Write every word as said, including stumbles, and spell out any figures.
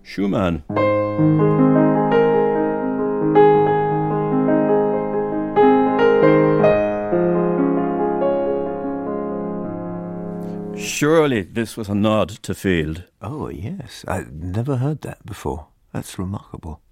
Schumann. Surely this was a nod to Field. Oh, yes. I've never heard that before. That's remarkable.